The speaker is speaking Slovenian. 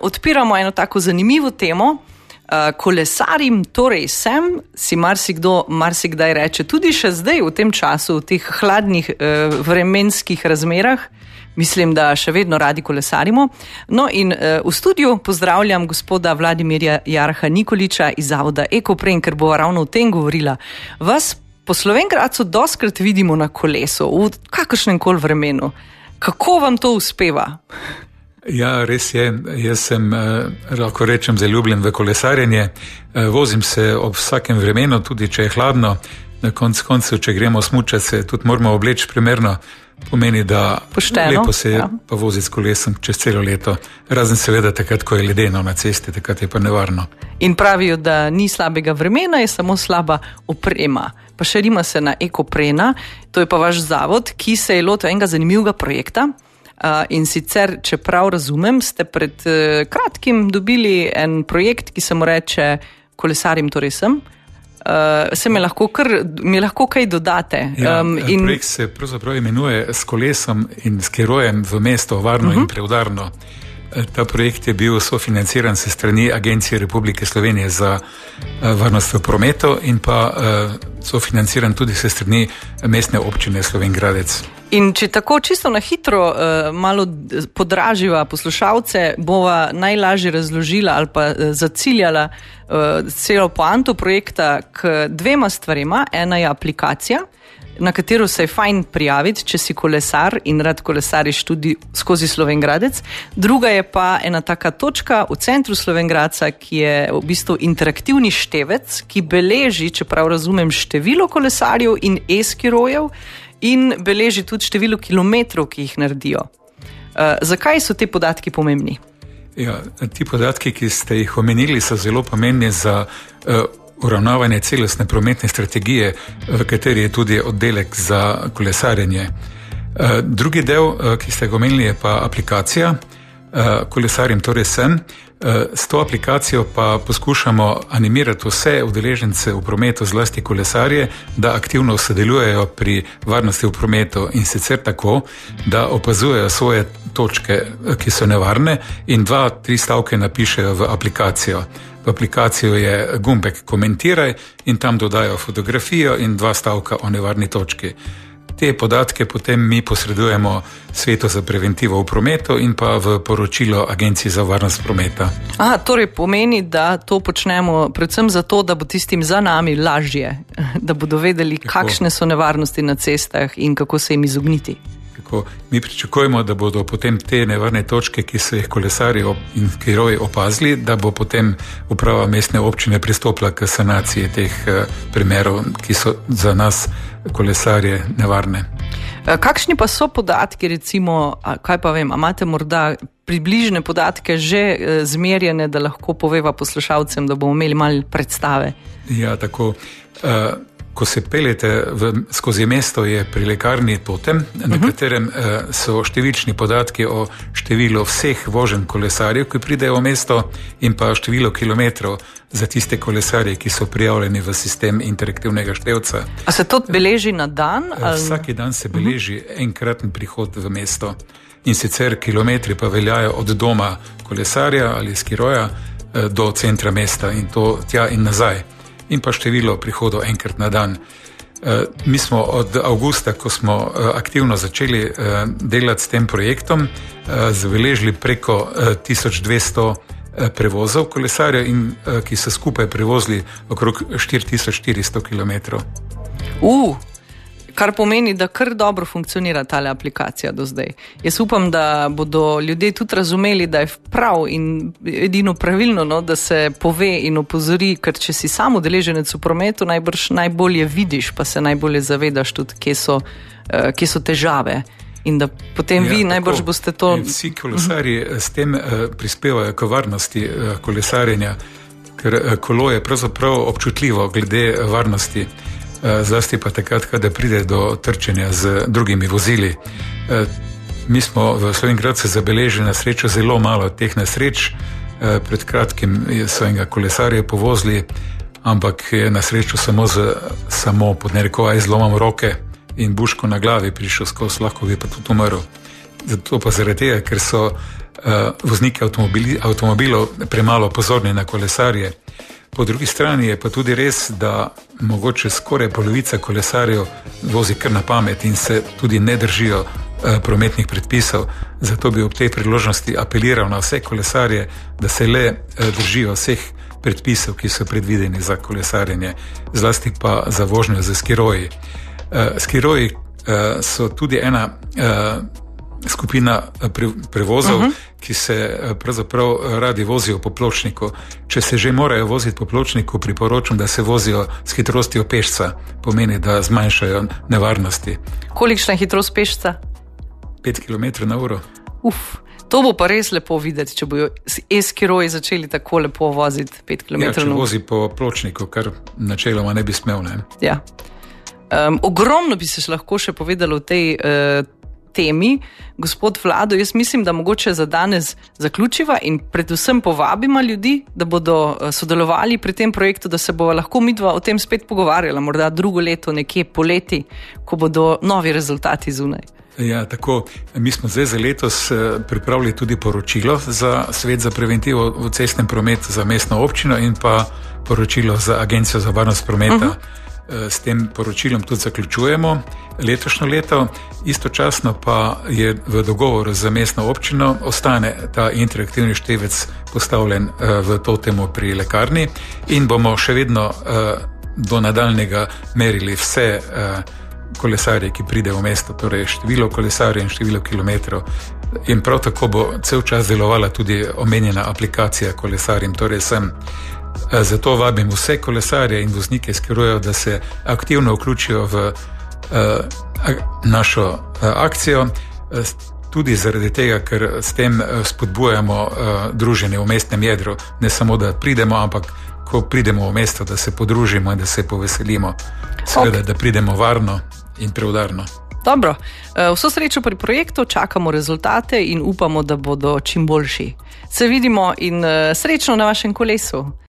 odpiramo eno tako zanimivo temo. Kolesarim, torej sem, si marsikdaj reče, tudi še zdaj v tem času, v teh hladnih vremenskih razmerah, mislim, da še vedno radi kolesarimo. No in v studiu pozdravljam gospoda Vladimirja Jarha Nikoliča iz zavoda Ekopren, ker bova ravno o tem govorila. Vas po Slovenj Gradcu dostkrat vidimo na kolesu, v kakršnem koli vremenu. Kako vam to uspeva? Ja, res je. Jaz sem, lahko rečem, zaljubljen v kolesarjenje. Vozim se ob vsakem vremenu, tudi če je hladno. Na koncu, če gremo smučati, se tudi moramo obleči primerno. Pomeni, da pošteno, lepo se pa vozi s kolesom čez celo leto. Razen seveda takrat, ko je ledeno na cesti, takrat je pa nevarno. In pravijo, da ni slabega vremena, je samo slaba oprema. Pa širimo se na Ekoprena, to je pa vaš zavod, ki se je lotil enega zanimivega projekta. In sicer, če prav razumem, ste pred kratkim dobili en projekt, ki se mu reče Kolesarim, torej sem. Mi lahko kaj dodate? Projekt se pravzaprav imenuje S kolesom in s kerojem v mesto varno in preudarno. Ta projekt je bil sofinanciran se strani Agencije Republike Slovenije za varnost v prometu in pa sofinanciran tudi se strani mestne občine Slovenj Gradec. In če tako čisto na hitro malo podraživa poslušalce, bova najlažje razložila ali pa zaciljala celo poanto projekta k dvema stvarima. Ena je aplikacija, na katero se je fajn prijaviti, če si kolesar in rad kolesariš tudi skozi Slovenj Gradec. Druga je pa ena taka točka v centru Slovenj Gradca, ki je v bistvu interaktivni števec, ki beleži, čeprav razumem, število kolesarjev in e-skirojev in beleži tudi število kilometrov, ki jih naredijo. Zakaj so te podatki pomembni? Ja, ti podatki, ki ste jih omenili, so zelo pomembni za uravnavanje celostne prometne strategije, v kateri je tudi oddelek za kolesarjenje. Drugi del, ki ste ga omenili, je pa aplikacija Kolesarim, torej sem. S to aplikacijo pa poskušamo animirati vse udeležence v prometu, zlasti kolesarje, da aktivno sodelujejo pri varnosti v prometu in sicer tako, da opazujejo svoje točke, ki so nevarne in 2-3 stavke napišejo v aplikacijo. V aplikacijo je gumbek komentiraj in tam dodajo fotografijo in 2 stavka o nevarni točki. Te podatke potem mi posredujemo Svetu za preventivo v prometu in pa v poročilo Agenciji za varnost prometa. Torej pomeni, da to počnemo predvsem zato, da bo tistim za nami lažje, da bodo vedeli, kakšne so nevarnosti na cestah in kako se jim izogniti. Mi pričakujemo, da bodo potem te nevarne točke, ki so jih kolesarji in keroji opazili, da bo potem uprava mestne občine pristopila k sanaciji teh primerov, ki so za nas kolesarje nevarne. Kakšni pa so podatki, recimo, kaj pa vem, imate morda približne podatke že zmerjene, da lahko poveva poslušalcem, da bomo imeli malo predstave? Ja, tako. Ko se peljete skozi mesto, je pri lekarni totem, na katerem so številčni podatki o številu vseh voženj kolesarjev, ki pridejo v mesto, in pa število kilometrov za tiste kolesarje, ki so prijavljeni v sistem interaktivnega števca. A se to beleži na dan? Vsaki dan se beleži enkraten prihod v mesto. In sicer kilometri pa veljajo od doma kolesarja ali skiroja do centra mesta in to tja in nazaj. In pa število prihodov enkrat na dan. Mi smo od avgusta, ko smo aktivno začeli delati s tem projektom, zabeležili preko 1200 prevozov kolesarjev in ki so skupaj prevozili okrog 4400 kilometrov. Kar pomeni, da kar dobro funkcionira tale aplikacija do zdaj. Jaz upam, da bodo ljudje tudi razumeli, da je prav in edino pravilno, da se pove in opozori, ker če si sam udeleženec v prometu, najbolje vidiš, pa se najbolje zavedaš tudi, kje so težave. In da potem vi najbrž boste to... Vsi kolesarji s tem prispevajo k varnosti kolesarjenja, ker kolo je pravzaprav občutljivo glede varnosti. Zlasti pa takrat, kada pride do trčenja z drugimi vozili. Mi smo v Slovenj Gradcu zabeležili na srečo zelo malo teh nesreč. Pred kratkim so enega kolesarja povozili, ampak je na srečo samo pod narekovaj zlomom roke in buško na glavi prišel skozi, lahko bi pa tudi umrl. Zato pa zaradi tega, ker so vozniki avtomobilov premalo pozorni na kolesarje. Po drugi strani je pa tudi res, da mogoče skoraj polovica kolesarjev vozi kar na pamet in se tudi ne držijo prometnih predpisov. Zato bi ob tej priložnosti apeliral na vse kolesarje, da se le držijo vseh predpisov, ki so predvideni za kolesarjenje, zlasti pa za vožnjo z skiroji. Skiroji so tudi ena skupina prevozov, ki se pravzaprav radi vozijo po pločniku. Če se že morajo voziti po pločniku, priporočam, da se vozijo s hitrostjo pešca, pomeni, da zmanjšajo nevarnosti. Kolikšna je hitrost pešca? 5 km/h. To bo pa res lepo videti, če bojo e-skiroji začeli tako lepo voziti 5 km/h. Ja, če vozi po pločniku, kar načeloma ne bi smel, ne? Ja. Ogromno bi se lahko še povedalo o tej temi. Gospod Vlado, jaz mislim, da mogoče za danes zaključiva in predvsem povabimo ljudi, da bodo sodelovali pri tem projektu, da se bova lahko midva o tem spet pogovarjala, morda drugo leto, nekje poleti, ko bodo novi rezultati zunaj. Ja, tako. Mi smo zdaj za letos pripravili tudi poročilo za Svet za preventivo v cestnem prometu za mestno občino in pa poročilo za Agencijo za varnost prometa. S tem poročilom tudi zaključujemo letošnjo leto, istočasno pa je v dogovoru z mestno občino ostane ta interaktivni števec postavljen v totemu pri lekarni in bomo še vedno do nadaljnjega merili vse kolesarje, ki pridejo v mesto, torej število kolesarjev in število kilometrov. In prav tako bo cel čas delovala tudi omenjena aplikacija Kolesarjem, torej sem. Zato vabim vse kolesarje in voznike skirojev, da se aktivno vključijo v našo akcijo, tudi zaradi tega, ker s tem spodbujamo druženje v mestnem jedru. Ne samo, da pridemo, ampak ko pridemo v mesto, da se podružimo in da se poveselimo. Seveda, da pridemo varno in preudarno. Dobro, vso srečo pri projektu, čakamo rezultate in upamo, da bodo čim boljši. Se vidimo in srečno na vašem kolesu.